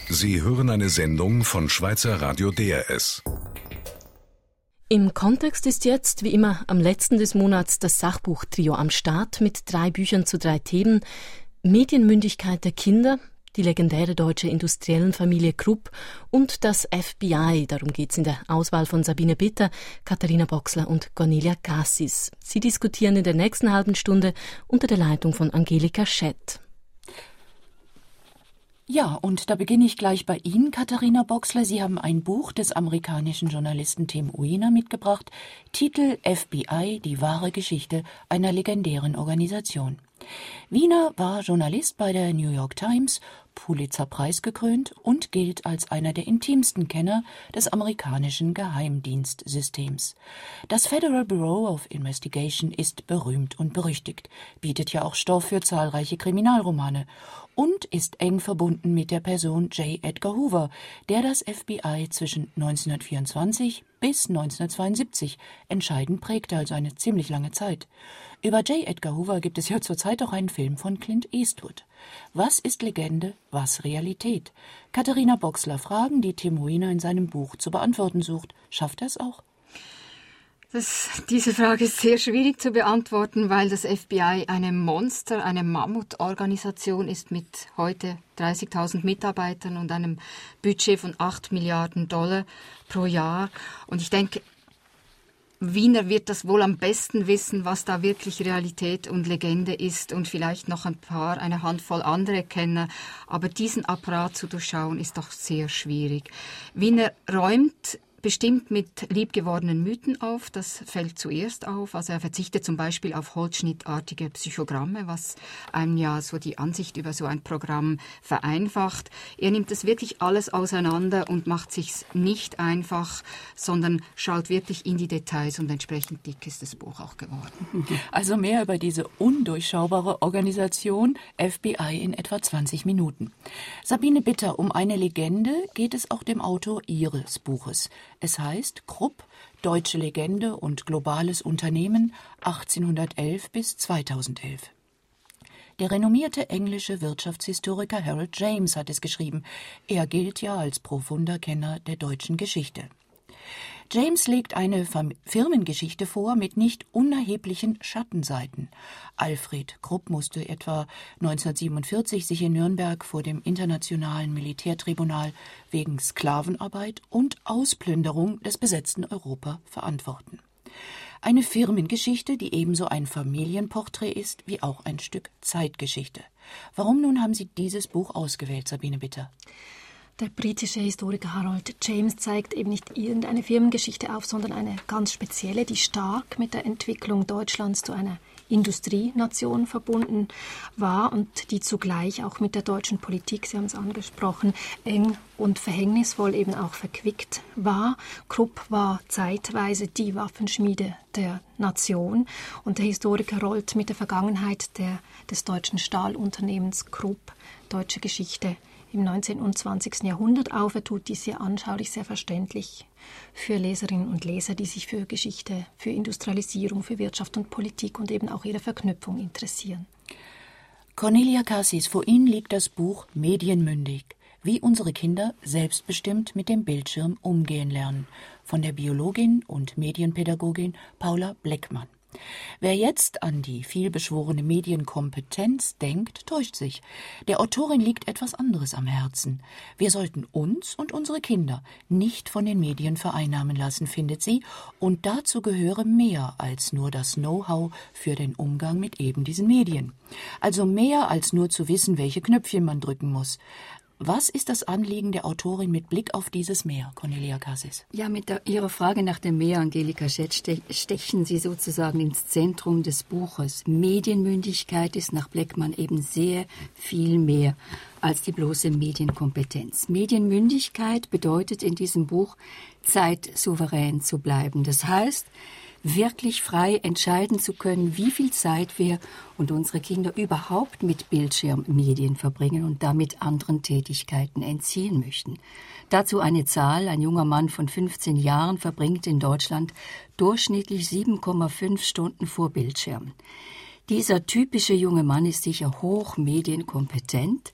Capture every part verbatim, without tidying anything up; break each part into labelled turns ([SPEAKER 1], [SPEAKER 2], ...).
[SPEAKER 1] Sie hören eine Sendung von Schweizer Radio D R S.
[SPEAKER 2] Im Kontext ist jetzt, wie immer, am letzten des Monats das Sachbuch-Trio am Start mit drei Büchern zu drei Themen: Medienmündigkeit der Kinder, die legendäre deutsche Industriellenfamilie Krupp und das F B I. Darum geht es in der Auswahl von Sabine Bitter, Katharina Boxler und Cornelia Cassis. Sie diskutieren in der nächsten halben Stunde unter der Leitung von Angelika Schett.
[SPEAKER 3] Ja, und da beginne ich gleich bei Ihnen, Katharina Boxler. Sie haben ein Buch des amerikanischen Journalisten Tim Weiner mitgebracht. Titel F B I, die wahre Geschichte einer legendären Organisation. Weiner war Journalist bei der New York Times, Pulitzer-Preis gekrönt und gilt als einer der intimsten Kenner des amerikanischen Geheimdienstsystems. Das Federal Bureau of Investigation ist berühmt und berüchtigt, bietet ja auch Stoff für zahlreiche Kriminalromane und ist eng verbunden mit der Person J. Edgar Hoover, der das F B I zwischen neunzehnhundertvierundzwanzig bis neunzehnhundertzweiundsiebzig entscheidend prägte, also eine ziemlich lange Zeit. Über J. Edgar Hoover gibt es ja zurzeit auch einen Film von Clint Eastwood. Was ist Legende, was Realität? Katharina Boxler Fragen, die Tim Weiner in seinem Buch zu beantworten sucht. Schafft er es auch?
[SPEAKER 4] Das, diese Frage ist sehr schwierig zu beantworten, weil das F B I eine Monster, eine Mammutorganisation ist mit heute dreißigtausend Mitarbeitern und einem Budget von acht Milliarden Dollar pro Jahr. Und ich denke, Weiner wird das wohl am besten wissen, was da wirklich Realität und Legende ist, und vielleicht noch ein paar, eine Handvoll andere Kenner. Aber diesen Apparat zu durchschauen, ist doch sehr schwierig. Weiner räumt bestimmt mit liebgewordenen Mythen auf, das fällt zuerst auf. Also er verzichtet zum Beispiel auf holzschnittartige Psychogramme, was einem ja so die Ansicht über so ein Programm vereinfacht. Er nimmt das wirklich alles auseinander und macht sich's nicht einfach, sondern schaut wirklich in die Details, und entsprechend dick ist das Buch auch geworden.
[SPEAKER 3] Also mehr über diese undurchschaubare Organisation F B I in etwa zwanzig Minuten. Sabine Bitter, um eine Legende geht es auch dem Autor Ihres Buches. Es heißt Krupp, deutsche Legende und globales Unternehmen achtzehnhundertelf bis zweitausendelf. Der renommierte englische Wirtschaftshistoriker Harold James hat es geschrieben. Er gilt ja als profunder Kenner der deutschen Geschichte. James legt eine Firmengeschichte vor mit nicht unerheblichen Schattenseiten. Alfred Krupp musste etwa neunzehnhundertsiebenundvierzig sich in Nürnberg vor dem Internationalen Militärtribunal wegen Sklavenarbeit und Ausplünderung des besetzten Europa verantworten. Eine Firmengeschichte, die ebenso ein Familienporträt ist wie auch ein Stück Zeitgeschichte. Warum nun haben Sie dieses Buch ausgewählt, Sabine Bitter?
[SPEAKER 5] Der britische Historiker Harold James zeigt eben nicht irgendeine Firmengeschichte auf, sondern eine ganz spezielle, die stark mit der Entwicklung Deutschlands zu einer Industrienation verbunden war und die zugleich auch mit der deutschen Politik, Sie haben es angesprochen, eng und verhängnisvoll eben auch verquickt war. Krupp war zeitweise die Waffenschmiede der Nation, und der Historiker rollt mit der Vergangenheit der, des deutschen Stahlunternehmens Krupp deutsche Geschichte im neunzehnten und zwanzigsten Jahrhundert auf. Er tut dies sehr anschaulich, sehr verständlich für Leserinnen und Leser, die sich für Geschichte, für Industrialisierung, für Wirtschaft und Politik und eben auch ihre Verknüpfung interessieren.
[SPEAKER 3] Cornelia Cassis, vor Ihnen liegt das Buch Medienmündig, wie unsere Kinder selbstbestimmt mit dem Bildschirm umgehen lernen, von der Biologin und Medienpädagogin Paula Bleckmann. Wer jetzt an die vielbeschworene Medienkompetenz denkt, täuscht sich. Der Autorin liegt etwas anderes am Herzen. Wir sollten uns und unsere Kinder nicht von den Medien vereinnahmen lassen, findet sie, und dazu gehöre mehr als nur das Know-how für den Umgang mit eben diesen Medien. Also mehr als nur zu wissen, welche Knöpfchen man drücken muss. Was ist das Anliegen der Autorin mit Blick auf dieses Meer, Cornelia Cassis?
[SPEAKER 4] Ja, mit der, Ihrer Frage nach dem Meer, Angelika Schett, stechen Sie sozusagen ins Zentrum des Buches. Medienmündigkeit ist nach Bleckmann eben sehr viel mehr als die bloße Medienkompetenz. Medienmündigkeit bedeutet in diesem Buch, zeitsouverän zu bleiben. Das heißt, wirklich frei entscheiden zu können, wie viel Zeit wir und unsere Kinder überhaupt mit Bildschirmmedien verbringen und damit anderen Tätigkeiten entziehen möchten. Dazu eine Zahl: Ein junger Mann von fünfzehn Jahren verbringt in Deutschland durchschnittlich sieben Komma fünf Stunden vor Bildschirm. Dieser typische junge Mann ist sicher hoch medienkompetent,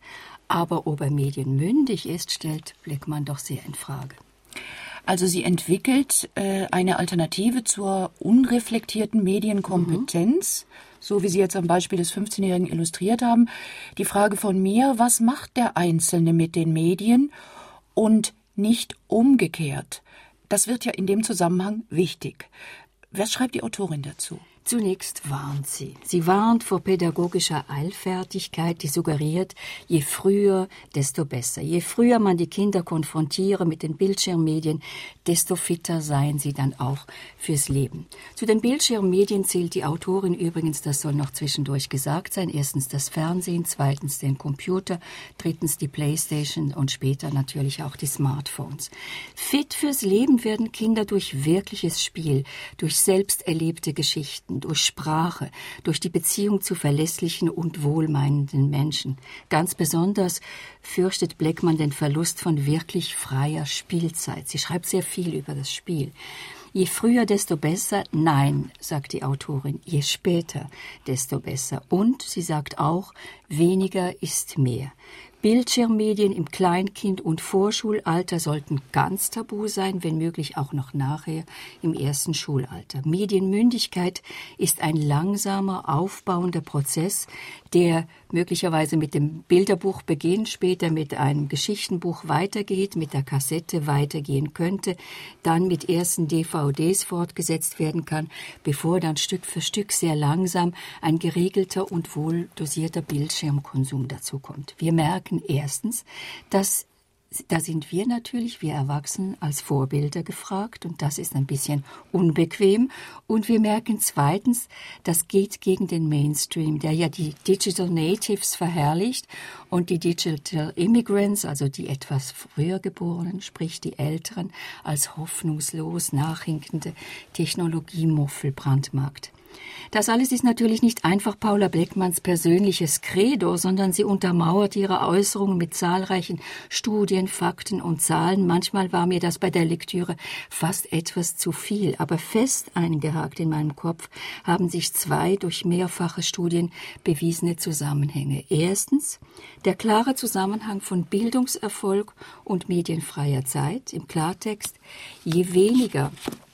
[SPEAKER 6] Aber ob er medienmündig ist, stellt Bleckmann doch sehr in Frage.
[SPEAKER 3] Also sie entwickelt äh, eine Alternative zur unreflektierten Medienkompetenz, mhm. so wie Sie jetzt am Beispiel des fünfzehnjährigen illustriert haben. Die Frage von mir, was macht der Einzelne mit den Medien und nicht umgekehrt? Das wird ja in dem Zusammenhang wichtig. Was schreibt die Autorin dazu?
[SPEAKER 6] Zunächst warnt sie. Sie warnt vor pädagogischer Eilfertigkeit, die suggeriert, je früher, desto besser. Je früher man die Kinder konfrontiere mit den Bildschirmmedien, desto fitter seien sie dann auch fürs Leben. Zu den Bildschirmmedien zählt die Autorin übrigens, das soll noch zwischendurch gesagt sein, erstens das Fernsehen, zweitens den Computer, drittens die Playstation und später natürlich auch die Smartphones. Fit fürs Leben werden Kinder durch wirkliches Spiel, durch selbst erlebte Geschichten, durch Sprache, durch die Beziehung zu verlässlichen und wohlmeinenden Menschen. Ganz besonders fürchtet Bleckmann den Verlust von wirklich freier Spielzeit. Sie schreibt sehr viel über das Spiel. Je früher, desto besser? Nein, sagt die Autorin. Je später, desto besser. Und sie sagt auch, weniger ist mehr. Bildschirmmedien im Kleinkind- und Vorschulalter sollten ganz tabu sein, wenn möglich auch noch nachher im ersten Schulalter. Medienmündigkeit ist ein langsamer, aufbauender Prozess, der möglicherweise mit dem Bilderbuch beginnt, später mit einem Geschichtenbuch weitergeht, mit der Kassette weitergehen könnte, dann mit ersten D V Ds fortgesetzt werden kann, bevor dann Stück für Stück sehr langsam ein geregelter und wohl dosierter Bildschirmkonsum dazu kommt. Wir merken erstens, dass da sind wir natürlich, wir Erwachsenen, als Vorbilder gefragt und das ist ein bisschen unbequem. Und wir merken zweitens, das geht gegen den Mainstream, der ja die Digital Natives verherrlicht und die Digital Immigrants, also die etwas früher Geborenen, sprich die Älteren, als hoffnungslos nachhinkende Technologiemuffel brandmarkt. Das alles ist natürlich nicht einfach Paula Bleckmanns persönliches Credo, sondern sie untermauert ihre Äußerungen mit zahlreichen Studien, Fakten und Zahlen. Manchmal war mir das bei der Lektüre fast etwas zu viel, aber fest eingehakt in meinem Kopf haben sich zwei durch mehrfache Studien bewiesene Zusammenhänge. Erstens, der klare Zusammenhang von Bildungserfolg und medienfreier Zeit. Im Klartext, je weniger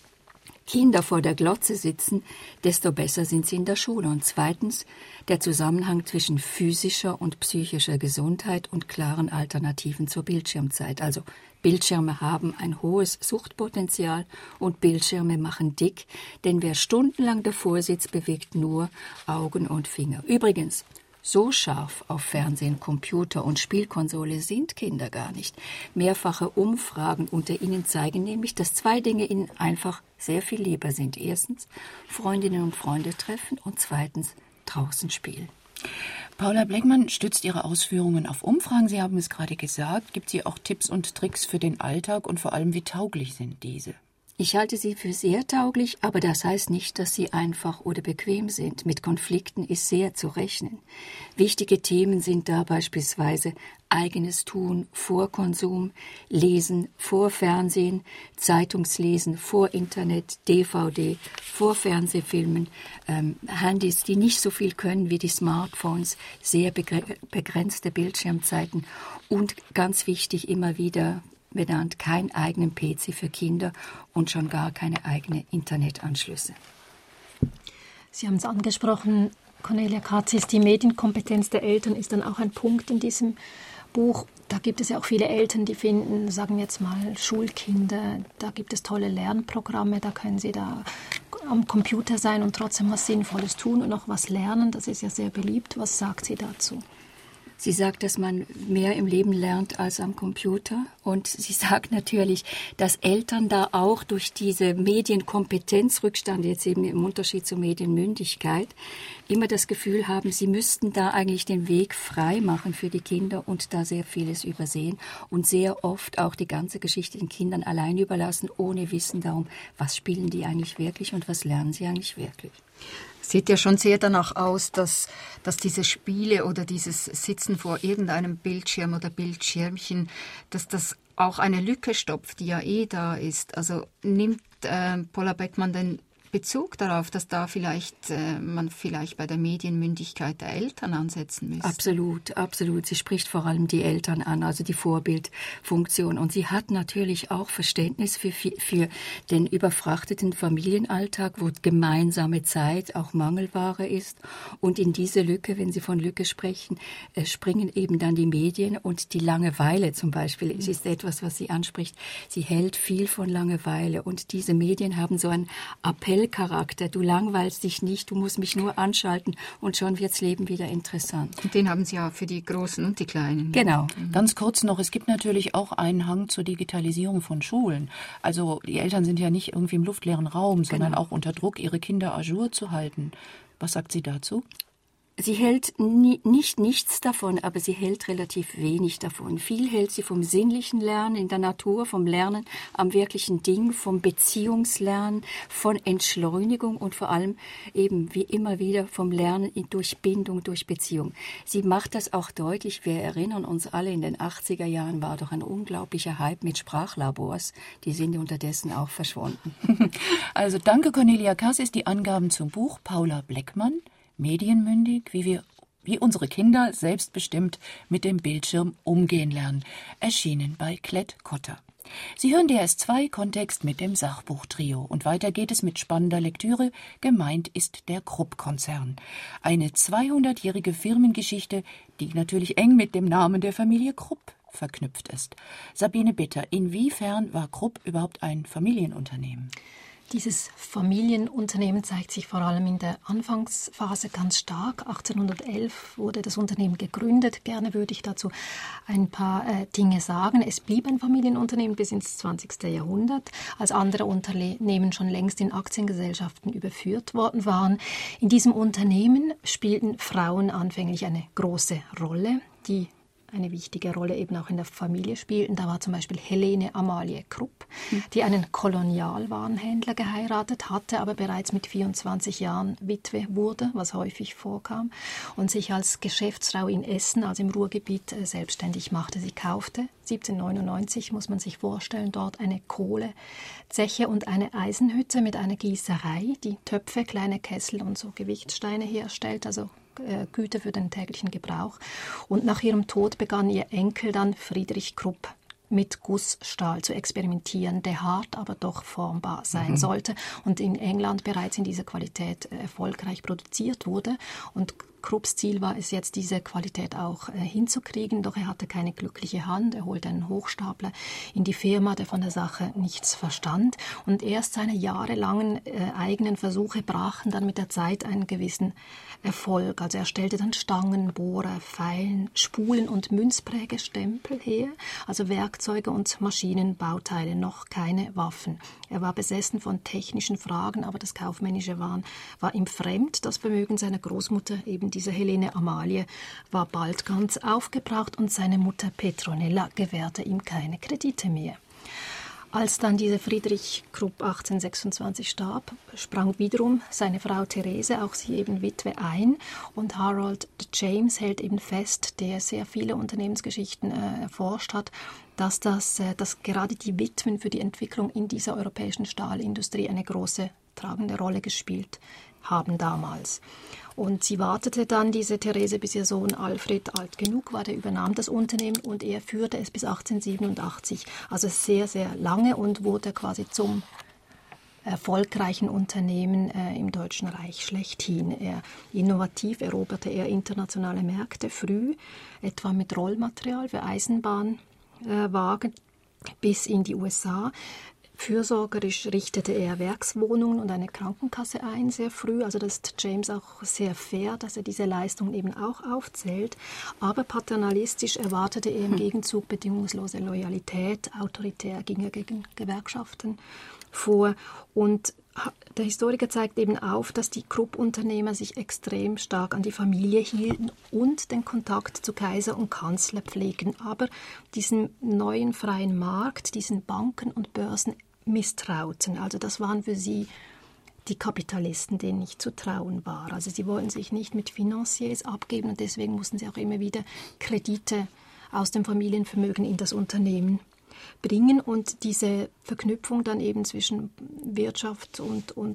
[SPEAKER 6] Kinder vor der Glotze sitzen, desto besser sind sie in der Schule. Und zweitens der Zusammenhang zwischen physischer und psychischer Gesundheit und klaren Alternativen zur Bildschirmzeit. Also Bildschirme haben ein hohes Suchtpotenzial und Bildschirme machen dick, denn wer stundenlang davor sitzt, bewegt nur Augen und Finger. Übrigens, so scharf auf Fernsehen, Computer und Spielkonsole sind Kinder gar nicht. Mehrfache Umfragen unter ihnen zeigen nämlich, dass zwei Dinge ihnen einfach sehr viel lieber sind. Erstens Freundinnen und Freunde treffen und zweitens draußen spielen.
[SPEAKER 3] Paula Bleckmann stützt ihre Ausführungen auf Umfragen. Sie haben es gerade gesagt. Gibt sie auch Tipps und Tricks für den Alltag und vor allem, wie tauglich sind diese?
[SPEAKER 6] Ich halte sie für sehr tauglich, aber das heißt nicht, dass sie einfach oder bequem sind. Mit Konflikten ist sehr zu rechnen. Wichtige Themen sind da beispielsweise eigenes Tun vor Konsum, Lesen vor Fernsehen, Zeitungslesen vor Internet, D V D vor Fernsehfilmen, ähm, Handys, die nicht so viel können wie die Smartphones, sehr begre- begrenzte Bildschirmzeiten und ganz wichtig immer wieder benannt, keinen eigenen P C für Kinder und schon gar keine eigenen Internetanschlüsse.
[SPEAKER 5] Sie haben es angesprochen, Cornelia Katzis, die Medienkompetenz der Eltern ist dann auch ein Punkt in diesem Buch. Da gibt es ja auch viele Eltern, die finden, sagen wir jetzt mal Schulkinder, da gibt es tolle Lernprogramme, da können sie da am Computer sein und trotzdem was Sinnvolles tun und auch was lernen. Das ist ja sehr beliebt. Was sagt sie dazu?
[SPEAKER 6] Sie sagt, dass man mehr im Leben lernt als am Computer. Und sie sagt natürlich, dass Eltern da auch durch diese Medienkompetenzrückstand, jetzt eben im Unterschied zur Medienmündigkeit, immer das Gefühl haben, sie müssten da eigentlich den Weg frei machen für die Kinder und da sehr vieles übersehen und sehr oft auch die ganze Geschichte den Kindern allein überlassen, ohne Wissen darum, was spielen die eigentlich wirklich und was lernen sie eigentlich wirklich.
[SPEAKER 4] Sieht ja schon sehr danach aus, dass, dass diese Spiele oder dieses Sitzen vor irgendeinem Bildschirm oder Bildschirmchen, dass das auch eine Lücke stopft, die ja eh da ist. Also nimmt äh, Paula Bleckmann denn Bezug darauf, dass da vielleicht äh, man vielleicht bei der Medienmündigkeit der Eltern ansetzen müsste?
[SPEAKER 6] Absolut, absolut. Sie spricht vor allem die Eltern an, also die Vorbildfunktion. Und sie hat natürlich auch Verständnis für, für den überfrachteten Familienalltag, wo gemeinsame Zeit auch Mangelware ist. Und in diese Lücke, wenn Sie von Lücke sprechen, äh, springen eben dann die Medien und die Langeweile zum Beispiel. Es ist etwas, was sie anspricht. Sie hält viel von Langeweile. Und diese Medien haben so einen Appell Charakter. Du langweilst dich nicht, du musst mich nur anschalten und schon wird's Leben wieder interessant.
[SPEAKER 4] Und den haben Sie ja für die Großen und die Kleinen.
[SPEAKER 6] Genau.
[SPEAKER 3] Mhm. Ganz kurz noch, es gibt natürlich auch einen Hang zur Digitalisierung von Schulen. Also die Eltern sind ja nicht irgendwie im luftleeren Raum, sondern
[SPEAKER 6] Genau.
[SPEAKER 3] auch unter Druck, ihre Kinder à jour zu halten. Was sagt sie dazu?
[SPEAKER 6] Sie hält nie, nicht nichts davon, aber sie hält relativ wenig davon. Viel hält sie vom sinnlichen Lernen in der Natur, vom Lernen am wirklichen Ding, vom Beziehungslernen, von Entschleunigung und vor allem eben wie immer wieder vom Lernen in, durch Bindung, durch Beziehung. Sie macht das auch deutlich. Wir erinnern uns alle, in den achtziger Jahren war doch ein unglaublicher Hype mit Sprachlabors. Die sind unterdessen auch verschwunden.
[SPEAKER 3] Also danke Cornelia Kassis, die Angaben zum Buch Paula Bleckmann. Medienmündig, wie wir, wie unsere Kinder selbstbestimmt mit dem Bildschirm umgehen lernen, erschienen bei Klett-Cotta. Sie hören D R S zwei Kontext mit dem Sachbuchtrio und weiter geht es mit spannender Lektüre. Gemeint ist der Krupp-Konzern. Eine zweihundertjährige Firmengeschichte, die natürlich eng mit dem Namen der Familie Krupp verknüpft ist. Sabine Bitter, inwiefern war Krupp überhaupt ein Familienunternehmen?
[SPEAKER 5] Dieses Familienunternehmen zeigt sich vor allem in der Anfangsphase ganz stark. achtzehnhundertelf wurde das Unternehmen gegründet. Gerne würde ich dazu ein paar äh, Dinge sagen. Es blieb ein Familienunternehmen bis ins zwanzigste Jahrhundert, als andere Unternehmen schon längst in Aktiengesellschaften überführt worden waren. In diesem Unternehmen spielten Frauen anfänglich eine große Rolle, die eine wichtige Rolle eben auch in der Familie spielten. Da war zum Beispiel Helene Amalie Krupp, die einen Kolonialwarenhändler geheiratet hatte, aber bereits mit vierundzwanzig Jahren Witwe wurde, was häufig vorkam, und sich als Geschäftsfrau in Essen, also im Ruhrgebiet, selbstständig machte. Sie kaufte siebzehnhundertneunundneunzig, muss man sich vorstellen, dort eine Kohlezeche und eine Eisenhütte mit einer Gießerei, die Töpfe, kleine Kessel und so Gewichtssteine herstellt, also Güter für den täglichen Gebrauch. Und nach ihrem Tod begann ihr Enkel dann Friedrich Krupp mit Gussstahl zu experimentieren, der hart, aber doch formbar sein mhm. sollte und in England bereits in dieser Qualität erfolgreich produziert wurde. Und Krupps Ziel war es jetzt, diese Qualität auch äh, hinzukriegen, doch er hatte keine glückliche Hand. Er holte einen Hochstapler in die Firma, der von der Sache nichts verstand. Und erst seine jahrelangen äh, eigenen Versuche brachten dann mit der Zeit einen gewissen Erfolg. Also er stellte dann Stangen, Bohrer, Feilen, Spulen und Münzprägestempel her, also Werkzeuge und Maschinenbauteile, noch keine Waffen. Er war besessen von technischen Fragen, aber das Kaufmännische war, war ihm fremd. Das Vermögen seiner Großmutter, eben diese Helene Amalie, war bald ganz aufgebraucht und seine Mutter Petronella gewährte ihm keine Kredite mehr. Als dann dieser Friedrich Krupp achtzehnhundertsechsundzwanzig starb, sprang wiederum seine Frau Therese, auch sie eben Witwe, ein. Und Harold James hält eben fest, der sehr viele Unternehmensgeschichten äh, erforscht hat, dass, das, äh, dass gerade die Witwen für die Entwicklung in dieser europäischen Stahlindustrie eine große tragende Rolle gespielt haben damals. Und sie wartete dann, diese Therese, bis ihr Sohn Alfred alt genug war. Der übernahm das Unternehmen und er führte es bis achtzehnhundertsiebenundachtzig. Also sehr, sehr lange und wurde quasi zum erfolgreichen Unternehmen äh, im Deutschen Reich schlechthin. Er, innovativ eroberte er internationale Märkte früh, etwa mit Rollmaterial für Eisenbahnwagen äh, bis in die U S A. Fürsorgerisch richtete er Werkswohnungen und eine Krankenkasse ein, sehr früh. Also das ist James auch sehr fair, dass er diese Leistungen eben auch aufzählt. Aber paternalistisch erwartete er im Gegenzug bedingungslose Loyalität. Autoritär ging er gegen Gewerkschaften vor. Und der Historiker zeigt eben auf, dass die Krupp-Unternehmer sich extrem stark an die Familie hielten und den Kontakt zu Kaiser und Kanzler pflegten. Aber diesen neuen freien Markt, diesen Banken und Börsen misstrauten. Also das waren für sie die Kapitalisten, denen nicht zu trauen war. Also sie wollten sich nicht mit Financiers abgeben und deswegen mussten sie auch immer wieder Kredite aus dem Familienvermögen in das Unternehmen bringen. Und diese Verknüpfung dann eben zwischen Wirtschaft und, und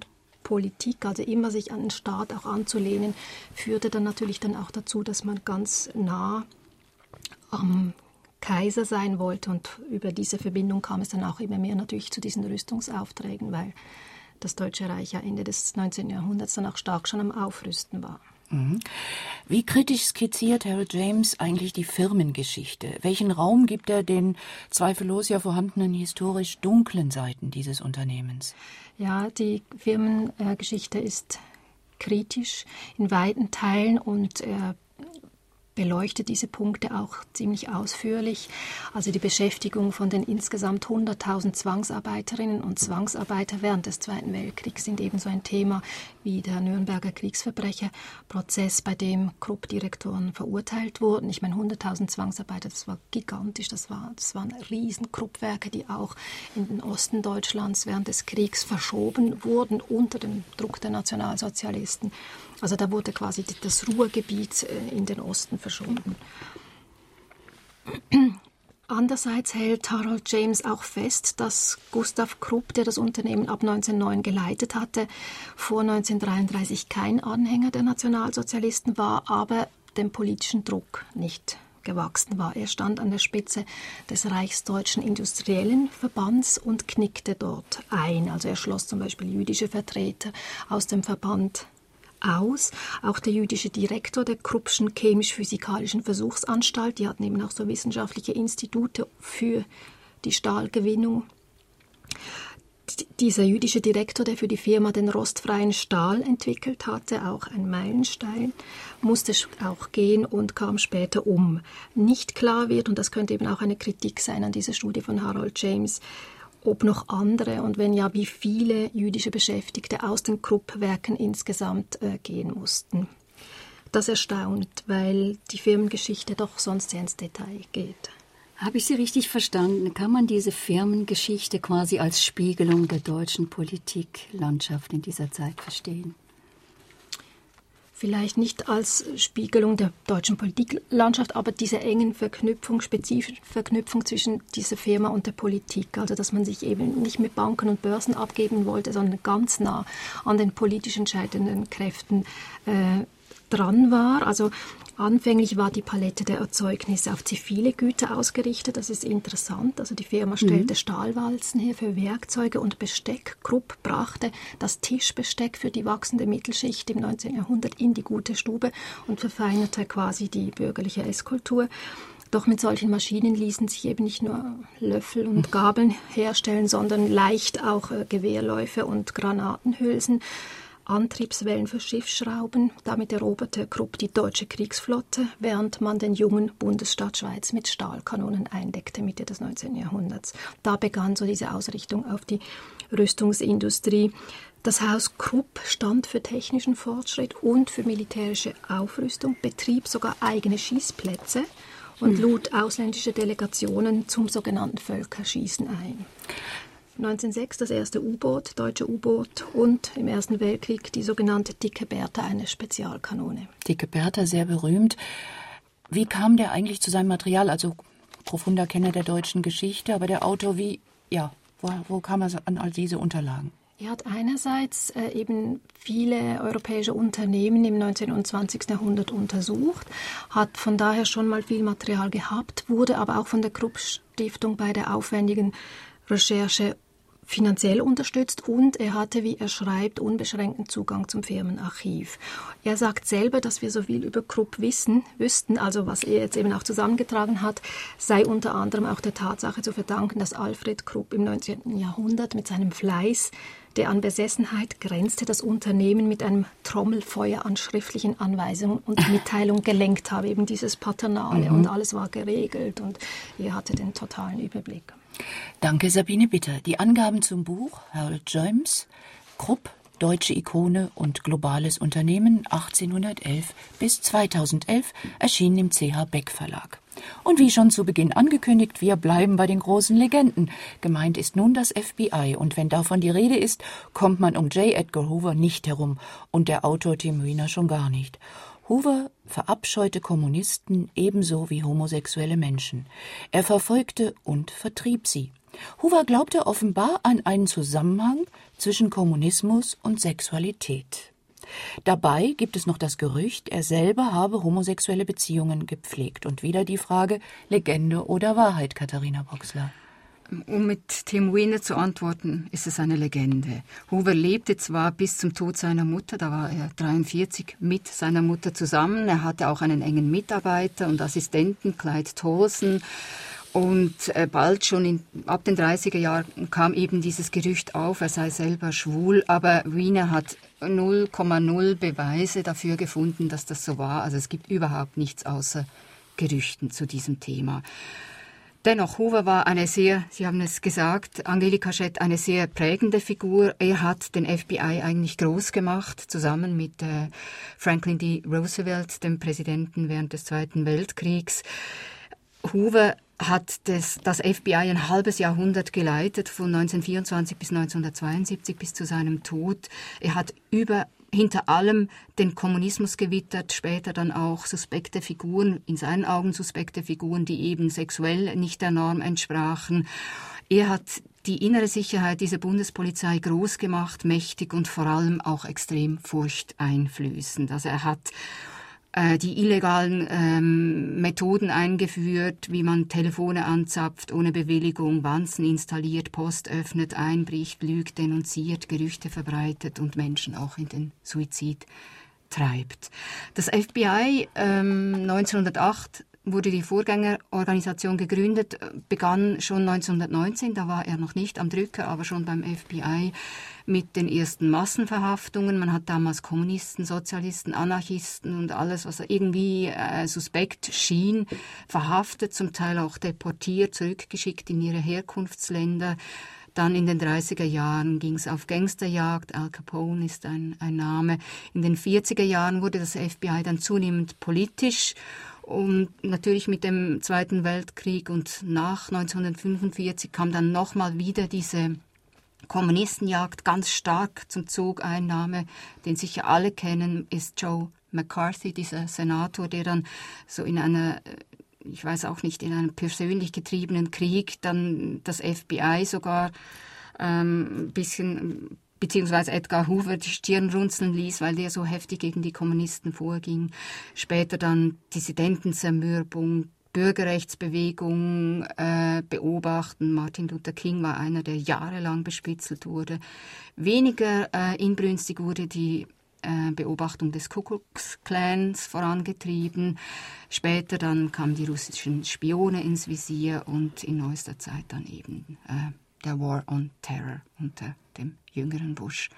[SPEAKER 5] Politik, also immer sich an den Staat auch anzulehnen, führte dann natürlich dann auch dazu, dass man ganz nah am Kaiser sein wollte, und über diese Verbindung kam es dann auch immer mehr natürlich zu diesen Rüstungsaufträgen, weil das Deutsche Reich ja Ende des neunzehnten Jahrhunderts dann auch stark schon am Aufrüsten war.
[SPEAKER 3] Mhm. Wie kritisch skizziert Harold James eigentlich die Firmengeschichte? Welchen Raum gibt er den zweifellos ja vorhandenen historisch dunklen Seiten dieses Unternehmens?
[SPEAKER 5] Ja, die Firmengeschichte ist kritisch in weiten Teilen, und er beleuchtet diese Punkte auch ziemlich ausführlich. Also die Beschäftigung von den insgesamt hunderttausend Zwangsarbeiterinnen und Zwangsarbeiter während des Zweiten Weltkriegs sind ebenso ein Thema wie der Nürnberger Kriegsverbrecherprozess, bei dem Krupp-Direktoren verurteilt wurden. Ich meine, hunderttausend Zwangsarbeiter, das war gigantisch, das, war, das waren riesen Kruppwerke, die auch in den Osten Deutschlands während des Kriegs verschoben wurden unter dem Druck der Nationalsozialisten. Also da wurde quasi das Ruhrgebiet in den Osten verschoben. Andererseits hält Harold James auch fest, dass Gustav Krupp, der das Unternehmen ab neunzehnhundertneun geleitet hatte, vor neunzehnhundertdreiunddreißig kein Anhänger der Nationalsozialisten war, aber dem politischen Druck nicht gewachsen war. Er stand an der Spitze des Reichsdeutschen Industriellen Verbands und knickte dort ein. Also er schloss zum Beispiel jüdische Vertreter aus dem Verband aus. Auch der jüdische Direktor der Kruppschen chemisch-physikalischen Versuchsanstalt, die hatten eben auch so wissenschaftliche Institute für die Stahlgewinnung. Dieser jüdische Direktor, der für die Firma den rostfreien Stahl entwickelt hatte, auch ein Meilenstein, musste auch gehen und kam später um. Nicht klar wird, und das könnte eben auch eine Kritik sein an dieser Studie von Harold James, ob noch andere und wenn ja, wie viele jüdische Beschäftigte aus den Krupp-Werken insgesamt äh, gehen mussten. Das erstaunt, weil die Firmengeschichte doch sonst sehr ins Detail geht.
[SPEAKER 6] Habe ich Sie richtig verstanden? Kann man diese Firmengeschichte quasi als Spiegelung der deutschen Politiklandschaft in dieser Zeit verstehen?
[SPEAKER 5] Vielleicht nicht als Spiegelung der deutschen Politiklandschaft, aber diese engen Verknüpfung, spezifische Verknüpfung zwischen dieser Firma und der Politik. Also dass man sich eben nicht mit Banken und Börsen abgeben wollte, sondern ganz nah an den politisch entscheidenden Kräften äh, dran war. Also anfänglich war die Palette der Erzeugnisse auf zivile Güter ausgerichtet. Das ist interessant. Also die Firma stellte mhm. Stahlwalzen her für Werkzeuge und Besteck. Krupp brachte das Tischbesteck für die wachsende Mittelschicht im neunzehnten Jahrhundert in die gute Stube und verfeinerte quasi die bürgerliche Esskultur. Doch mit solchen Maschinen ließen sich eben nicht nur Löffel und Gabeln herstellen, sondern leicht auch äh, Gewehrläufe und Granatenhülsen. Antriebswellen für Schiffsschrauben. Damit eroberte Krupp die deutsche Kriegsflotte, während man den jungen Bundesstaat Schweiz mit Stahlkanonen eindeckte Mitte des neunzehnten Jahrhunderts. Da begann so diese Ausrichtung auf die Rüstungsindustrie. Das Haus Krupp stand für technischen Fortschritt und für militärische Aufrüstung, betrieb sogar eigene Schießplätze und lud ausländische Delegationen zum sogenannten Völkerschießen ein. neunzehnhundertsechs das erste U-Boot, deutsche U-Boot, und im Ersten Weltkrieg die sogenannte Dicke Bertha, eine Spezialkanone.
[SPEAKER 3] Dicke Bertha, sehr berühmt. Wie kam der eigentlich zu seinem Material? Also profunder Kenner der deutschen Geschichte, aber der Autor, wie, ja, wo, wo kam er an all diese Unterlagen?
[SPEAKER 5] Er hat einerseits äh, eben viele europäische Unternehmen im neunzehnten und zwanzigsten Jahrhundert untersucht, hat von daher schon mal viel Material gehabt, wurde aber auch von der Krupp-Stiftung bei der aufwendigen Recherche finanziell unterstützt, und er hatte, wie er schreibt, unbeschränkten Zugang zum Firmenarchiv. Er sagt selber, dass wir so viel über Krupp wissen, wüssten, also was er jetzt eben auch zusammengetragen hat, sei unter anderem auch der Tatsache zu verdanken, dass Alfred Krupp im neunzehnten Jahrhundert mit seinem Fleiß, der an Besessenheit grenzte, das Unternehmen mit einem Trommelfeuer an schriftlichen Anweisungen und Mitteilungen gelenkt habe, eben dieses Paternale, mhm. und alles war geregelt und er hatte den totalen Überblick.
[SPEAKER 3] Danke, Sabine Bitter. Die Angaben zum Buch Harold James, Krupp, deutsche Ikone und globales Unternehmen achtzehnhundertelf bis zweitausendelf, erschienen im C H Beck Verlag. Und wie schon zu Beginn angekündigt, wir bleiben bei den großen Legenden. Gemeint ist nun das F B I, und wenn davon die Rede ist, kommt man um J. Edgar Hoover nicht herum und der Autor Tim Weiner schon gar nicht. Hoover verabscheute Kommunisten ebenso wie homosexuelle Menschen. Er verfolgte und vertrieb sie. Hoover glaubte offenbar an einen Zusammenhang zwischen Kommunismus und Sexualität. Dabei gibt es noch das Gerücht, er selber habe homosexuelle Beziehungen gepflegt. Und wieder die Frage, Legende oder Wahrheit, Katharina Boxler?
[SPEAKER 4] Um mit Tim Weiner zu antworten, ist es eine Legende. Hoover lebte zwar bis zum Tod seiner Mutter, da war er dreiundvierzig, mit seiner Mutter zusammen. Er hatte auch einen engen Mitarbeiter und Assistenten, Clyde Tolson. Und bald schon in, ab den dreißiger Jahren kam eben dieses Gerücht auf, er sei selber schwul. Aber Weiner hat null Komma null Beweise dafür gefunden, dass das so war. Also es gibt überhaupt nichts außer Gerüchten zu diesem Thema. Dennoch, Hoover war eine sehr, Sie haben es gesagt, Angelika Schett, eine sehr prägende Figur. Er hat den F B I eigentlich groß gemacht, zusammen mit äh, Franklin D. Roosevelt, dem Präsidenten während des Zweiten Weltkriegs. Hoover hat das, das F B I ein halbes Jahrhundert geleitet, von neunzehnhundertvierundzwanzig bis neunzehnhundertzweiundsiebzig, bis zu seinem Tod. Er hat über hinter allem den Kommunismus gewittert, später dann auch suspekte Figuren, in seinen Augen suspekte Figuren, die eben sexuell nicht der Norm entsprachen. Er hat die innere Sicherheit dieser Bundespolizei groß gemacht, mächtig und vor allem auch extrem furchteinflößend. Also er hat äh, die illegalen ähm, Methoden eingeführt, wie man Telefone anzapft ohne Bewilligung, Wanzen installiert, Post öffnet, einbricht, lügt, denunziert, Gerüchte verbreitet und Menschen auch in den Suizid treibt. Das F B I ähm, neunzehnhundertacht wurde die Vorgängerorganisation gegründet, begann schon neunzehnhundertneunzehn, da war er noch nicht am Drücker, aber schon beim F B I mit den ersten Massenverhaftungen. Man hat damals Kommunisten, Sozialisten, Anarchisten und alles, was irgendwie äh, suspekt schien, verhaftet, zum Teil auch deportiert, zurückgeschickt in ihre Herkunftsländer. Dann in den dreißiger Jahren ging es auf Gangsterjagd, Al Capone ist ein, ein Name. In den vierziger Jahren wurde das F B I dann zunehmend politisch. Und natürlich mit dem Zweiten Weltkrieg und nach neunzehnhundertfünfundvierzig kam dann nochmal wieder diese Kommunistenjagd ganz stark zum Zug. Ein Name, den sicher alle kennen, ist Joe McCarthy, dieser Senator, der dann so in einer, ich weiß auch nicht, in einem persönlich getriebenen Krieg dann das F B I sogar ähm, ein bisschen, beziehungsweise Edgar Hoover die Stirn runzeln ließ, weil der so heftig gegen die Kommunisten vorging. Später dann Dissidentenzermürbung, Bürgerrechtsbewegung äh, beobachten. Martin Luther King war einer, der jahrelang bespitzelt wurde. Weniger äh, inbrünstig wurde die äh, Beobachtung des Ku Klux Klans vorangetrieben. Später dann kamen die russischen Spione ins Visier und in neuester Zeit dann eben äh, der War on Terror unter dem jüngeren Bush.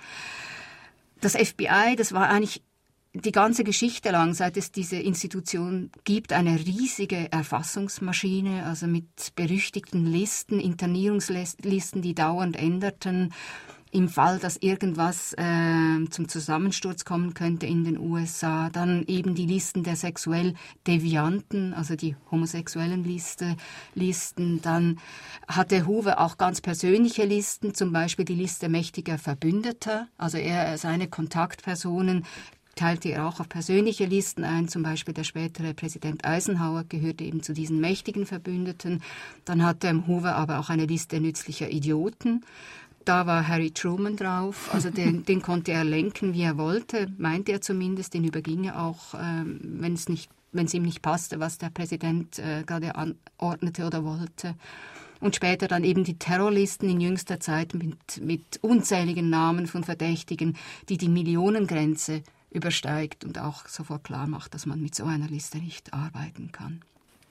[SPEAKER 4] Das F B I, das war eigentlich die ganze Geschichte lang, seit es diese Institution gibt, eine riesige Erfassungsmaschine, also mit berüchtigten Listen, Internierungslisten, die dauernd änderten. Im Fall, dass irgendwas äh, zum Zusammensturz kommen könnte in den U S A, dann eben die Listen der sexuell Devianten, also die homosexuellen Liste, Listen. Dann hatte Hoover auch ganz persönliche Listen, zum Beispiel die Liste mächtiger Verbündeter, also er, seine Kontaktpersonen teilte er auch auf persönliche Listen ein, zum Beispiel der spätere Präsident Eisenhower gehörte eben zu diesen mächtigen Verbündeten. Dann hatte Hoover aber auch eine Liste nützlicher Idioten. Da war Harry Truman drauf, also den, den konnte er lenken, wie er wollte, meinte er zumindest, den überging er auch, ähm, wenn es nicht, wenn es ihm nicht passte, was der Präsident äh, gerade anordnete oder wollte. Und später dann eben die Terrorlisten in jüngster Zeit mit, mit unzähligen Namen von Verdächtigen, die die Millionengrenze übersteigt und auch sofort klar macht, dass man mit so einer Liste nicht arbeiten kann.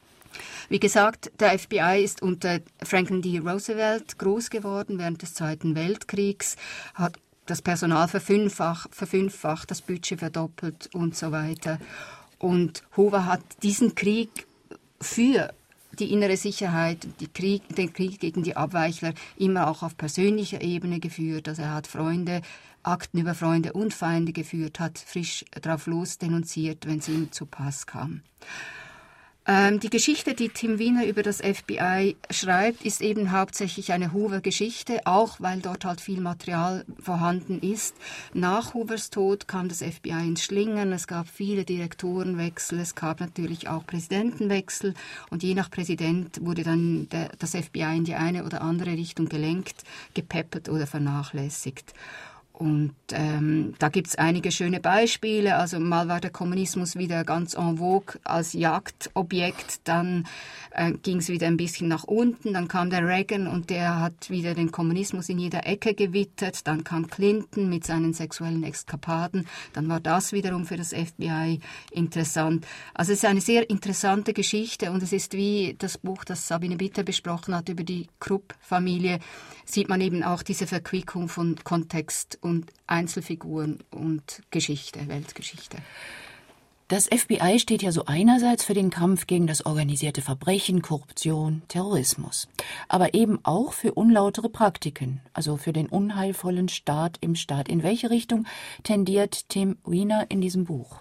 [SPEAKER 4] Wie gesagt, der F B I ist unter Franklin D. Roosevelt groß geworden während des Zweiten Weltkriegs, hat das Personal verfünffacht, verfünffacht, das Budget verdoppelt und so weiter. Und Hoover hat diesen Krieg für die innere Sicherheit, die Krieg, den Krieg gegen die Abweichler immer auch auf persönlicher Ebene geführt. Also er hat Freunde, Akten über Freunde und Feinde geführt, hat frisch drauf los denunziert, wenn es ihm zu Pass kam. Ähm, die Geschichte, die Tim Wiener über das F B I schreibt, ist eben hauptsächlich eine Hoover-Geschichte, auch weil dort halt viel Material vorhanden ist. Nach Hoovers Tod kam das F B I ins Schlingern, es gab viele Direktorenwechsel, es gab natürlich auch Präsidentenwechsel und je nach Präsident wurde dann der, das F B I in die eine oder andere Richtung gelenkt, gepäppelt oder vernachlässigt. Und ähm, da gibt's einige schöne Beispiele. Also mal war der Kommunismus wieder ganz en vogue als Jagdobjekt, dann äh, ging's wieder ein bisschen nach unten, dann kam der Reagan und der hat wieder den Kommunismus in jeder Ecke gewittert, dann kam Clinton mit seinen sexuellen Eskapaden, dann war das wiederum für das F B I interessant. Also es ist eine sehr interessante Geschichte und es ist wie das Buch, das Sabine Bitter besprochen hat über die Krupp-Familie, sieht man eben auch diese Verquickung von Kontext und Einzelfiguren und Geschichte, Weltgeschichte.
[SPEAKER 3] Das F B I steht ja so einerseits für den Kampf gegen das organisierte Verbrechen, Korruption, Terrorismus, aber eben auch für unlautere Praktiken, also für den unheilvollen Staat im Staat. In welche Richtung tendiert Tim Wiener in diesem Buch?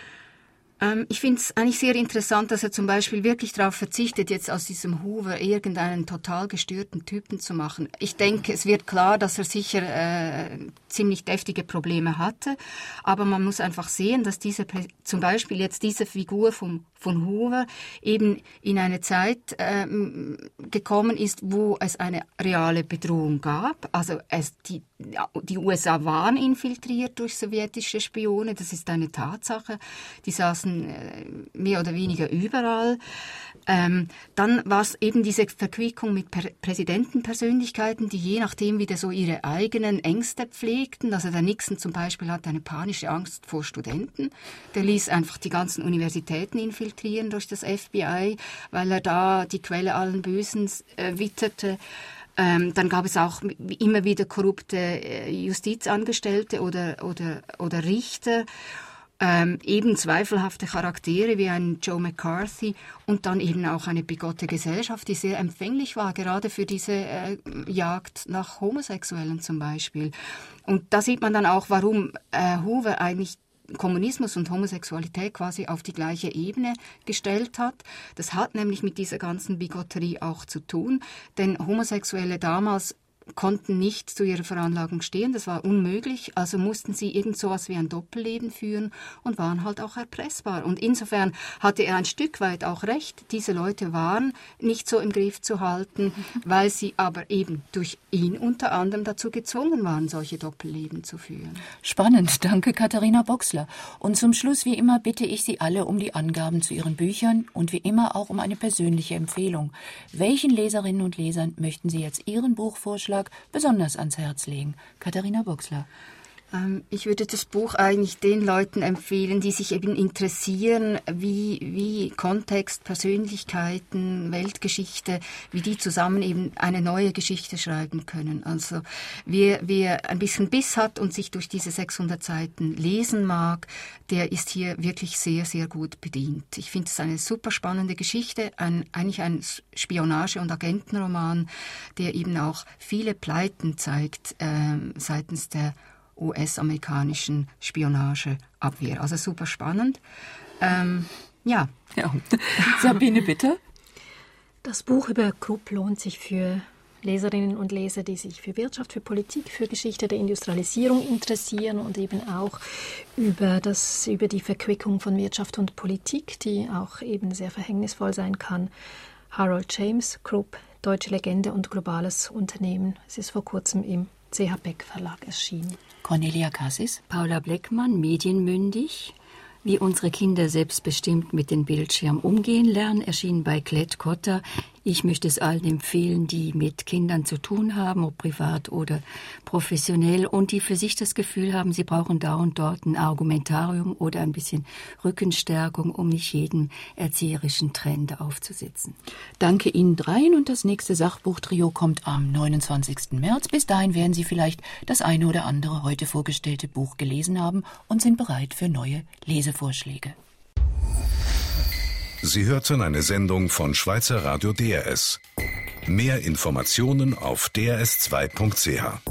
[SPEAKER 4] Ähm, ich finde es eigentlich sehr interessant, dass er zum Beispiel wirklich darauf verzichtet, jetzt aus diesem Hoover irgendeinen total gestörten Typen zu machen. Ich denke, es wird klar, dass er sicher äh, ziemlich deftige Probleme hatte, aber man muss einfach sehen, dass diese, zum Beispiel jetzt diese Figur vom von Hoover eben in eine Zeit ähm, gekommen ist, wo es eine reale Bedrohung gab. Also es, die, die U S A waren infiltriert durch sowjetische Spione, das ist eine Tatsache. Die saßen äh, mehr oder weniger überall. Ähm, dann war es eben diese Verquickung mit per- Präsidentenpersönlichkeiten, die je nachdem wieder so ihre eigenen Ängste pflegten. Also der Nixon zum Beispiel hatte eine panische Angst vor Studenten. Der ließ einfach die ganzen Universitäten infiltrieren durch das F B I, weil er da die Quelle allen Bösen äh, witterte. Ähm, dann gab es auch immer wieder korrupte äh, Justizangestellte oder, oder, oder Richter. Ähm, eben zweifelhafte Charaktere wie ein Joe McCarthy und dann eben auch eine bigotte Gesellschaft, die sehr empfänglich war, gerade für diese äh, Jagd nach Homosexuellen zum Beispiel. Und da sieht man dann auch, warum äh, Hoover eigentlich Kommunismus und Homosexualität quasi auf die gleiche Ebene gestellt hat. Das hat nämlich mit dieser ganzen Bigotterie auch zu tun, denn Homosexuelle damals konnten nicht zu ihrer Veranlagung stehen, das war unmöglich, also mussten sie irgend sowas wie ein Doppelleben führen und waren halt auch erpressbar. Und insofern hatte er ein Stück weit auch recht, diese Leute waren nicht so im Griff zu halten, weil sie aber eben durch ihn unter anderem dazu gezwungen waren, solche Doppelleben zu führen.
[SPEAKER 3] Spannend, danke Katharina Boxler. Und zum Schluss wie immer bitte ich Sie alle um die Angaben zu Ihren Büchern und wie immer auch um eine persönliche Empfehlung. Welchen Leserinnen und Lesern möchten Sie jetzt Ihren Buchvorschlag besonders ans Herz legen? Katharina Boxler.
[SPEAKER 4] Ähm, ich würde das Buch eigentlich den Leuten empfehlen, die sich eben interessieren, wie, wie Kontext, Persönlichkeiten, Weltgeschichte, wie die zusammen eben eine neue Geschichte schreiben können. Also wer, wer ein bisschen Biss hat und sich durch diese sechshundert Seiten lesen mag, der ist hier wirklich sehr, sehr gut bedient. Ich finde es eine super spannende Geschichte, ein, eigentlich ein Spionage- und Agentenroman, der eben auch viele Pleiten zeigt äh, seitens der U S-amerikanischen Spionageabwehr. Also super spannend. Ähm, ja.
[SPEAKER 3] ja. Sabine, bitte.
[SPEAKER 5] Das Buch über Krupp lohnt sich für Leserinnen und Leser, die sich für Wirtschaft, für Politik, für Geschichte der Industrialisierung interessieren und eben auch über, das, über die Verquickung von Wirtschaft und Politik, die auch eben sehr verhängnisvoll sein kann. Harold James, Krupp, deutsche Legende und globales Unternehmen. Es ist vor kurzem im C H Beck Verlag erschienen.
[SPEAKER 3] Cornelia Cassis.
[SPEAKER 6] Paula Bleckmann, medienmündig. Wie unsere Kinder selbstbestimmt mit dem Bildschirm umgehen lernen, erschien bei Klett-Cotta. Ich möchte es allen empfehlen, die mit Kindern zu tun haben, ob privat oder professionell, und die für sich das Gefühl haben, sie brauchen da und dort ein Argumentarium oder ein bisschen Rückenstärkung, um nicht jeden erzieherischen Trend aufzusitzen.
[SPEAKER 3] Danke Ihnen dreien und das nächste Sachbuchtrio kommt am neunundzwanzigsten März. Bis dahin werden Sie vielleicht das eine oder andere heute vorgestellte Buch gelesen haben und sind bereit für neue Lesevorschläge.
[SPEAKER 1] Sie hörten eine Sendung von Schweizer Radio D R S. Mehr Informationen auf d r s zwei punkt c h.